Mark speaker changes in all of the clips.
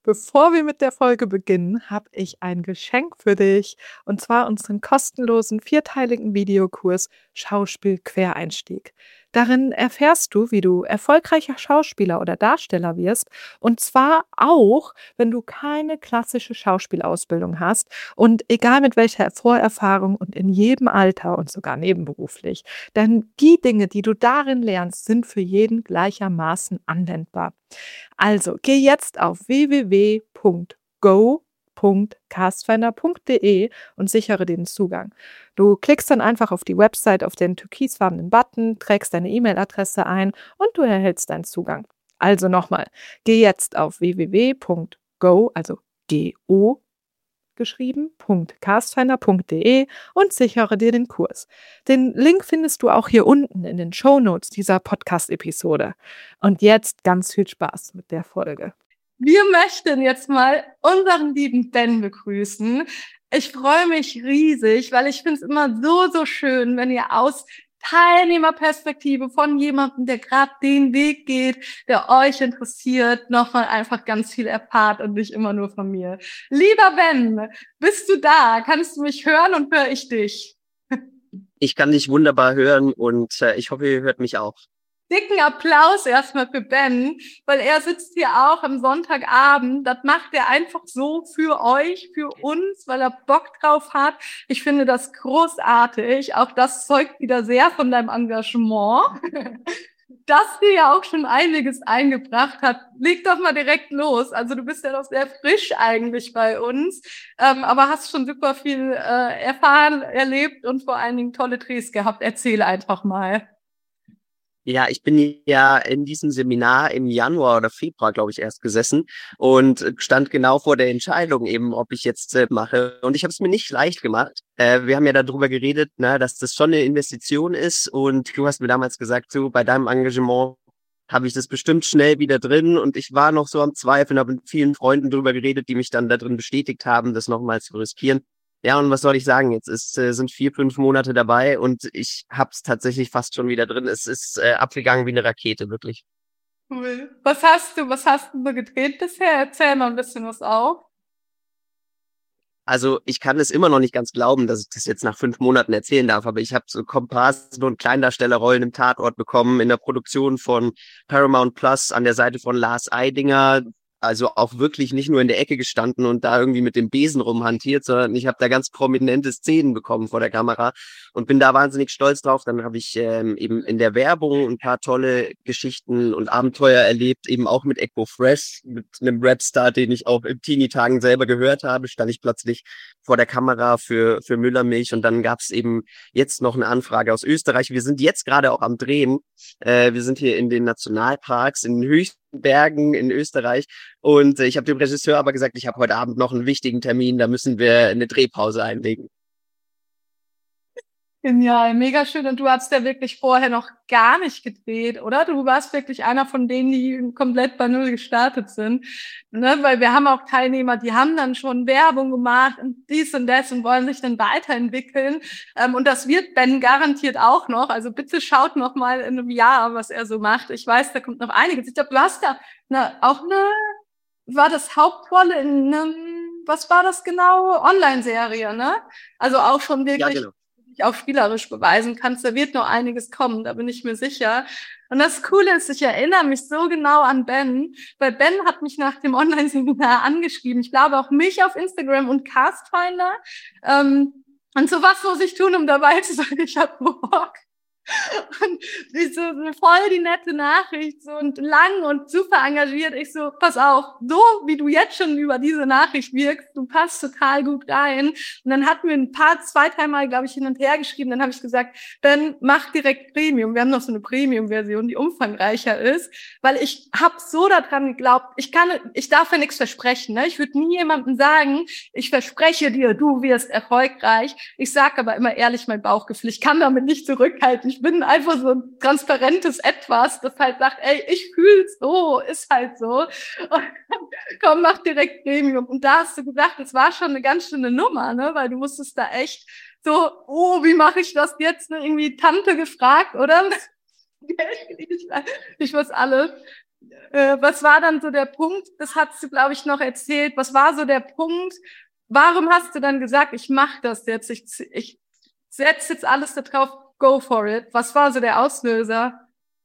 Speaker 1: Bevor wir mit der Folge beginnen, habe ich ein Geschenk für dich, und zwar unseren kostenlosen vierteiligen Videokurs Schauspiel Quereinstieg. Darin erfährst du, wie du erfolgreicher Schauspieler oder Darsteller wirst, und zwar auch, wenn du keine klassische Schauspielausbildung hast und egal mit welcher Vorerfahrung und in jedem Alter und sogar nebenberuflich. Denn die Dinge, die du darin lernst, sind für jeden gleichermaßen anwendbar. Also geh jetzt auf www.go.castfinder.de und sichere den Zugang. Du klickst dann einfach auf die Website, auf den türkisfarbenen Button, trägst deine E-Mail-Adresse ein und du erhältst deinen Zugang. Also nochmal, geh jetzt auf www.go, also go geschrieben, .castfinder.de und sichere dir den Kurs. Den Link findest du auch hier unten in den Shownotes dieser Podcast-Episode. Und jetzt ganz viel Spaß mit der Folge. Wir möchten jetzt mal unseren lieben Ben begrüßen. Ich freue mich riesig, weil ich finde es immer so schön, wenn ihr aus Teilnehmerperspektive von jemandem, der gerade den Weg geht, der euch interessiert, nochmal einfach ganz viel erfahrt und nicht immer nur von mir. Lieber Ben, bist du da? Kannst du mich hören und höre ich dich?
Speaker 2: Ich kann dich wunderbar hören und ich hoffe, ihr hört mich auch.
Speaker 1: Dicken Applaus erstmal für Ben, weil er sitzt hier auch am Sonntagabend. Das macht er einfach so für euch, für uns, weil er Bock drauf hat. Ich finde das großartig. Auch das zeugt wieder sehr von deinem Engagement, das dir ja auch schon einiges eingebracht hat. Leg doch mal direkt los. Also du bist ja noch sehr frisch eigentlich bei uns, aber hast schon super viel erfahren, erlebt und vor allen Dingen tolle Drehs gehabt. Erzähl einfach mal.
Speaker 2: Ja, ich bin ja in diesem Seminar im Januar oder Februar, glaube ich, erst gesessen und stand genau vor der Entscheidung eben, ob ich jetzt mache. Und ich habe es mir nicht leicht gemacht. Wir haben ja darüber geredet, dass das schon eine Investition ist. Und du hast mir damals gesagt, so bei deinem Engagement habe ich das bestimmt schnell wieder drin. Und ich war noch so am Zweifeln, habe mit vielen Freunden darüber geredet, die mich dann da drin bestätigt haben, das nochmal zu riskieren. Ja, und was soll ich sagen? Jetzt sind 4, 5 Monate dabei und ich hab's tatsächlich fast schon wieder drin. Es ist abgegangen wie eine Rakete, wirklich.
Speaker 1: Cool. Was hast du so gedreht bisher? Erzähl mal ein bisschen was auf.
Speaker 2: Also ich kann es immer noch nicht ganz glauben, dass ich das jetzt nach 5 Monaten erzählen darf, aber ich habe so Komparsen und Kleindarstellerrollen im Tatort bekommen, in der Produktion von Paramount Plus an der Seite von Lars Eidinger. Also auch wirklich nicht nur in der Ecke gestanden und da irgendwie mit dem Besen rumhantiert, sondern ich habe da ganz prominente Szenen bekommen vor der Kamera und bin da wahnsinnig stolz drauf. Dann habe ich eben in der Werbung ein paar tolle Geschichten und Abenteuer erlebt, eben auch mit Echo Fresh, mit einem Rapstar, den ich auch in Teenie-Tagen selber gehört habe, stand ich plötzlich vor der Kamera für Müllermilch und dann gab es eben jetzt noch eine Anfrage aus Österreich. Wir sind jetzt gerade auch am Drehen. Wir sind hier in den Nationalparks, in den höchsten Bergen in Österreich. Und ich habe dem Regisseur aber gesagt, ich habe heute Abend noch einen wichtigen Termin, da müssen wir eine Drehpause einlegen.
Speaker 1: Genial, mega schön. Und du hast ja wirklich vorher noch gar nicht gedreht, oder? Du warst wirklich einer von denen, die komplett bei Null gestartet sind. Ne? Weil wir haben auch Teilnehmer, die haben dann schon Werbung gemacht und dies und das und wollen sich dann weiterentwickeln. Und das wird Ben garantiert auch noch. Also bitte schaut noch mal in einem Jahr, was er so macht. Ich weiß, da kommt noch einiges. Ich glaube, du hast da war das Hauptrolle in einem, was war das genau? Online-Serie, ne? Also auch schon
Speaker 2: Ja,
Speaker 1: wirklich
Speaker 2: genau.
Speaker 1: auch spielerisch beweisen kannst, da wird noch einiges kommen, da bin ich mir sicher. Und das Coole ist, ich erinnere mich so genau an Ben, weil Ben hat mich nach dem Online-Seminar angeschrieben. Ich glaube auch mich auf Instagram und Castfinder. Und so, was muss ich tun, um dabei zu sein? Ich hab Bock. Und ich so voll die nette Nachricht, so und lang und super engagiert. Ich so, pass auf, so wie du jetzt schon über diese Nachricht wirkst, du passt total gut rein. Und dann hatten wir zwei, dreimal, glaube ich, hin und her geschrieben. Dann habe ich gesagt, dann mach direkt Premium. Wir haben noch so eine Premium-Version, die umfangreicher ist, weil ich habe so daran geglaubt, ich darf ja nichts versprechen. Ne? Ich würde nie jemandem sagen, ich verspreche dir, du wirst erfolgreich. Ich sage aber immer ehrlich mein Bauchgefühl. Ich kann damit nicht zurückhalten. Ich bin einfach so ein transparentes Etwas, das halt sagt, ey, ich fühl's so, ist halt so. Und komm, mach direkt Premium. Und da hast du gesagt, es war schon eine ganz schöne Nummer, ne? Weil du musstest da echt so, oh, wie mache ich das jetzt? Ne? Irgendwie Tante gefragt, oder? Ich weiß alles. Was war dann so der Punkt? Das hast du, glaube ich, noch erzählt. Was war so der Punkt? Warum hast du dann gesagt, ich mache das jetzt, ich setze jetzt alles da drauf, go for it? Was war so der Auslöser?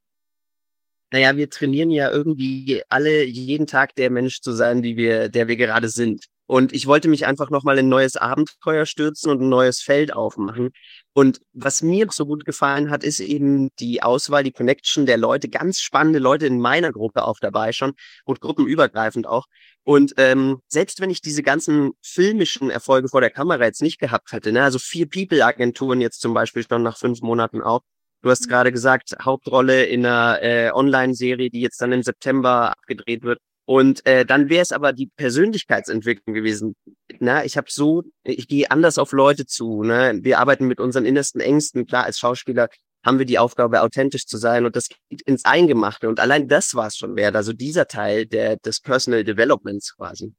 Speaker 2: Naja, wir trainieren ja irgendwie alle jeden Tag der Mensch zu sein, der wir gerade sind. Und ich wollte mich einfach nochmal in ein neues Abenteuer stürzen und ein neues Feld aufmachen. Und was mir so gut gefallen hat, ist eben die Auswahl, die Connection der Leute, ganz spannende Leute in meiner Gruppe auch dabei schon und gruppenübergreifend auch. Und selbst wenn ich diese ganzen filmischen Erfolge vor der Kamera jetzt nicht gehabt hätte, ne, also 4People-Agenturen jetzt zum Beispiel schon nach 5 Monaten auch. Du hast gerade gesagt, Hauptrolle in einer Online-Serie, die jetzt dann im September abgedreht wird. Und dann wäre es aber die Persönlichkeitsentwicklung gewesen. Na, ich gehe anders auf Leute zu. Ne? Wir arbeiten mit unseren innersten Ängsten. Klar, als Schauspieler haben wir die Aufgabe, authentisch zu sein, und das geht ins Eingemachte. Und allein das war es schon wert. Also dieser Teil des Personal Developments quasi.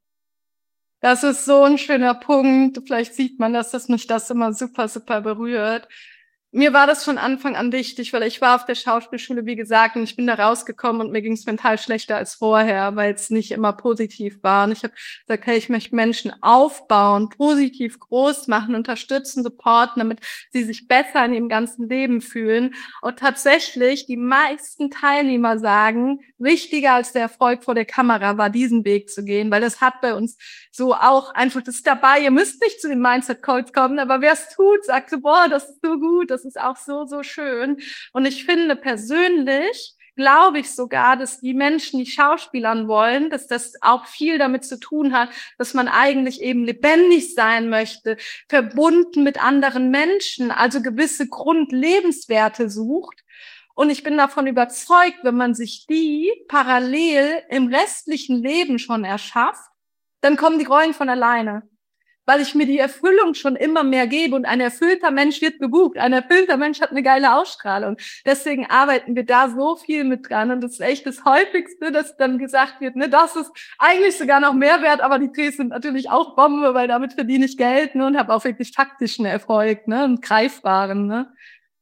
Speaker 1: Das ist so ein schöner Punkt. Vielleicht sieht man, dass mich das immer super, super berührt. Mir war das von Anfang an wichtig, weil ich war auf der Schauspielschule, wie gesagt, und ich bin da rausgekommen und mir ging es mental schlechter als vorher, weil es nicht immer positiv war. Und ich habe gesagt, hey, ich möchte Menschen aufbauen, positiv groß machen, unterstützen, supporten, damit sie sich besser in ihrem ganzen Leben fühlen. Und tatsächlich, die meisten Teilnehmer sagen, wichtiger als der Erfolg vor der Kamera war, diesen Weg zu gehen, weil das hat bei uns so auch einfach, das ist dabei, ihr müsst nicht zu den Mindset-Calls kommen, aber wer es tut, sagt so, boah, das ist so gut, das ist auch so, so schön. Und ich finde persönlich, glaube ich sogar, dass die Menschen, die Schauspielern wollen, dass das auch viel damit zu tun hat, dass man eigentlich eben lebendig sein möchte, verbunden mit anderen Menschen, also gewisse Grundlebenswerte sucht. Und ich bin davon überzeugt, wenn man sich die parallel im restlichen Leben schon erschafft, dann kommen die Rollen von alleine, weil ich mir die Erfüllung schon immer mehr gebe, und ein erfüllter Mensch wird gebucht. Ein erfüllter Mensch hat eine geile Ausstrahlung. Deswegen arbeiten wir da so viel mit dran, und das ist echt das Häufigste, dass dann gesagt wird, ne, das ist eigentlich sogar noch mehr wert, aber die Drehs sind natürlich auch Bombe, weil damit verdiene ich Geld, ne, und habe auch wirklich faktischen Erfolg, ne, und greifbaren, ne.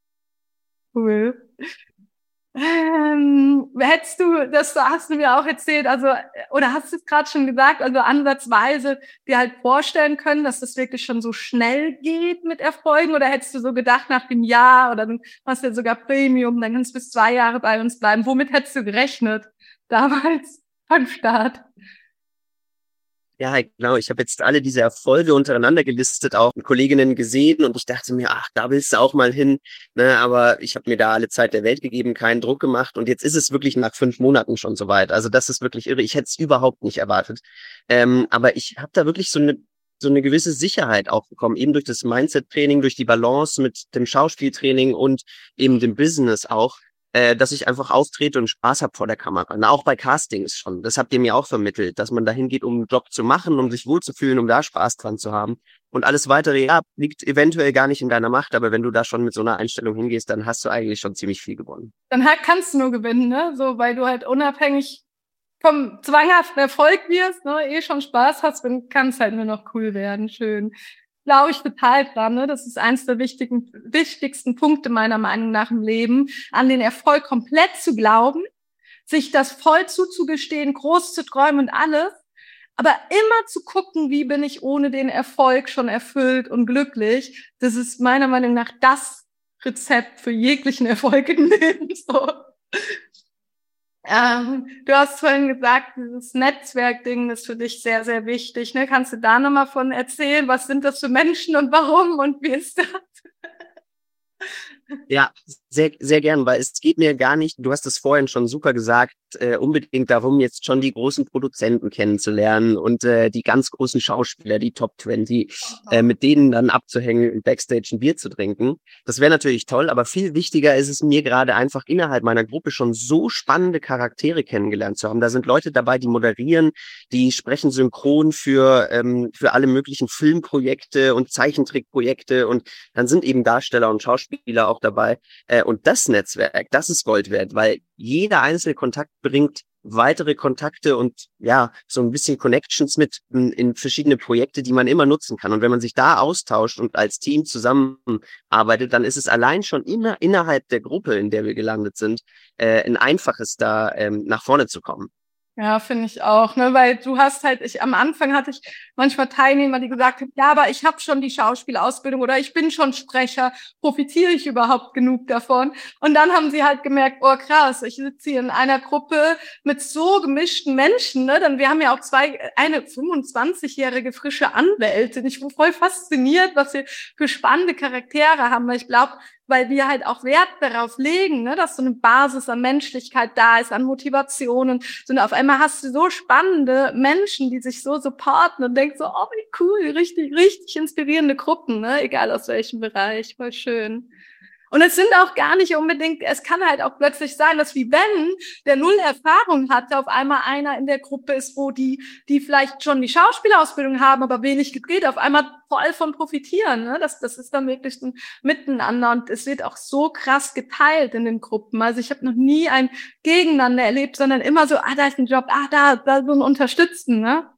Speaker 1: Cool. Hättest du, das hast du mir auch erzählt, also, oder hast du es gerade schon gesagt, also ansatzweise dir halt vorstellen können, dass das wirklich schon so schnell geht mit Erfolgen, oder hättest du so gedacht nach dem Jahr, oder dann hast du ja sogar Premium, dann kannst du bis 2 Jahre bei uns bleiben. Womit hättest du gerechnet damals beim Start?
Speaker 2: Ja, genau. Ich habe jetzt alle diese Erfolge untereinander gelistet, auch mit Kolleginnen gesehen, und ich dachte mir, ach, da willst du auch mal hin. Ne? Aber ich habe mir da alle Zeit der Welt gegeben, keinen Druck gemacht, und jetzt ist es wirklich nach 5 Monaten schon soweit. Also das ist wirklich irre. Ich hätte es überhaupt nicht erwartet. Aber ich habe da wirklich so eine gewisse Sicherheit auch bekommen, eben durch das Mindset-Training, durch die Balance mit dem Schauspieltraining und eben dem Business auch, dass ich einfach auftrete und Spaß habe vor der Kamera. Na, auch bei Castings schon. Das habt ihr mir auch vermittelt, dass man dahin geht, um einen Job zu machen, um sich wohlzufühlen, um da Spaß dran zu haben. Und alles weitere, ja, liegt eventuell gar nicht in deiner Macht, aber wenn du da schon mit so einer Einstellung hingehst, dann hast du eigentlich schon ziemlich viel gewonnen.
Speaker 1: Dann halt kannst du nur gewinnen, ne, so, weil du halt unabhängig vom zwanghaften Erfolg wirst, ne, eh schon Spaß hast, dann kann es halt nur noch cool werden. Schön. Glaube ich total dran, ne? Das ist eins der wichtigsten Punkte meiner Meinung nach im Leben, an den Erfolg komplett zu glauben, sich das voll zuzugestehen, groß zu träumen und alles, aber immer zu gucken, wie bin ich ohne den Erfolg schon erfüllt und glücklich. Das ist meiner Meinung nach das Rezept für jeglichen Erfolg im Leben. So. Du hast vorhin gesagt, dieses Netzwerkding ist für dich sehr, sehr wichtig. Ne? Kannst du da nochmal von erzählen? Was sind das für Menschen und warum und wie ist das?
Speaker 2: Ja, sehr, sehr gern, weil es geht mir gar nicht, du hast es vorhin schon super gesagt, unbedingt darum, jetzt schon die großen Produzenten kennenzulernen und die ganz großen Schauspieler, die Top 20, mit denen dann abzuhängen und Backstage ein Bier zu trinken. Das wäre natürlich toll, aber viel wichtiger ist es mir gerade einfach innerhalb meiner Gruppe schon so spannende Charaktere kennengelernt zu haben. Da sind Leute dabei, die moderieren, die sprechen synchron für alle möglichen Filmprojekte und Zeichentrickprojekte, und dann sind eben Darsteller und Schauspieler auch dabei. Und das Netzwerk, das ist Gold wert, weil jeder einzelne Kontakt bringt weitere Kontakte und ja, so ein bisschen Connections mit in verschiedene Projekte, die man immer nutzen kann. Und wenn man sich da austauscht und als Team zusammenarbeitet, dann ist es allein schon immer innerhalb der Gruppe, in der wir gelandet sind, ein einfaches da nach vorne zu kommen.
Speaker 1: Ja, finde ich auch, ne, weil du hast halt, am Anfang hatte ich manchmal Teilnehmer, die gesagt haben, ja, aber ich habe schon die Schauspielausbildung oder ich bin schon Sprecher, profitiere ich überhaupt genug davon? Und dann haben sie halt gemerkt, oh krass, ich sitze hier in einer Gruppe mit so gemischten Menschen, ne, dann wir haben ja auch eine 25-jährige frische Anwältin. Ich bin voll fasziniert, was wir für spannende Charaktere haben, weil ich glaube, weil wir halt auch Wert darauf legen, ne, dass so eine Basis an Menschlichkeit da ist, an Motivation und so. Und auf einmal hast du so spannende Menschen, die sich so supporten und denkst so, oh, wie cool, richtig, richtig inspirierende Gruppen, ne, egal aus welchem Bereich, voll schön. Und es sind auch gar nicht unbedingt, es kann halt auch plötzlich sein, dass wie Ben, der null Erfahrung hatte, auf einmal einer in der Gruppe ist, wo die vielleicht schon die Schauspielausbildung haben, aber wenig gedreht, auf einmal voll von profitieren. Ne? Das ist dann wirklich so ein Miteinander und es wird auch so krass geteilt in den Gruppen. Also ich habe noch nie ein Gegeneinander erlebt, sondern immer so, da ist ein Job, da so ein Unterstützen. Ne?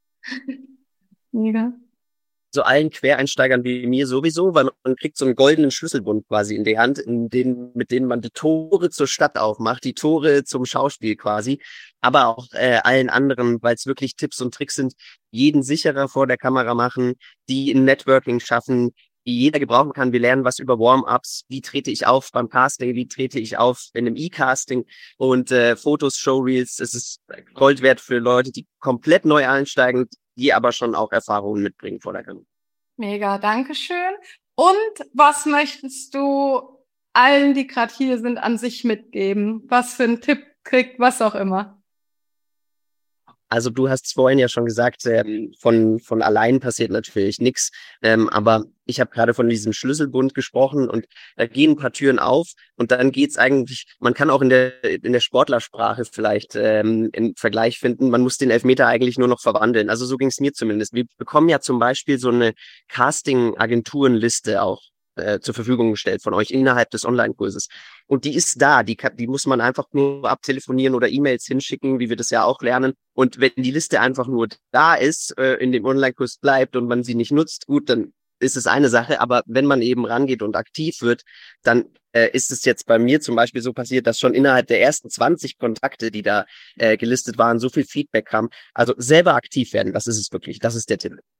Speaker 1: Mega.
Speaker 2: So allen Quereinsteigern wie mir sowieso, weil man kriegt so einen goldenen Schlüsselbund quasi in die Hand, mit denen man die Tore zur Stadt aufmacht, die Tore zum Schauspiel quasi, aber auch allen anderen, weil es wirklich Tipps und Tricks sind, jeden sicherer vor der Kamera machen, die ein Networking schaffen, die jeder gebrauchen kann. Wir lernen was über Warm-ups, wie trete ich auf beim Casting, wie trete ich auf in einem E-Casting und Fotos, Showreels. Es ist Gold wert für Leute, die komplett neu einsteigen, die aber schon auch Erfahrungen mitbringen vor der Kamera.
Speaker 1: Mega, Dankeschön. Und was möchtest du allen, die gerade hier sind, an sich mitgeben? Was für einen Tipp kriegt, was auch immer?
Speaker 2: Also du hast es vorhin ja schon gesagt, von allein passiert natürlich nichts, aber ich habe gerade von diesem Schlüsselbund gesprochen und da gehen ein paar Türen auf und dann geht's eigentlich, man kann auch in der Sportlersprache vielleicht einen Vergleich finden, man muss den Elfmeter eigentlich nur noch verwandeln. Also so ging es mir zumindest. Wir bekommen ja zum Beispiel so eine Casting-Agenturenliste auch zur Verfügung gestellt von euch innerhalb des Online-Kurses. Und die ist da, die muss man einfach nur abtelefonieren oder E-Mails hinschicken, wie wir das ja auch lernen. Und wenn die Liste einfach nur da ist, in dem Online-Kurs bleibt und man sie nicht nutzt, gut, dann ist es eine Sache. Aber wenn man eben rangeht und aktiv wird, dann ist es jetzt bei mir zum Beispiel so passiert, dass schon innerhalb der ersten 20 Kontakte, die da gelistet waren, so viel Feedback kam. Also selber aktiv werden, das ist es wirklich, das ist der Tipp.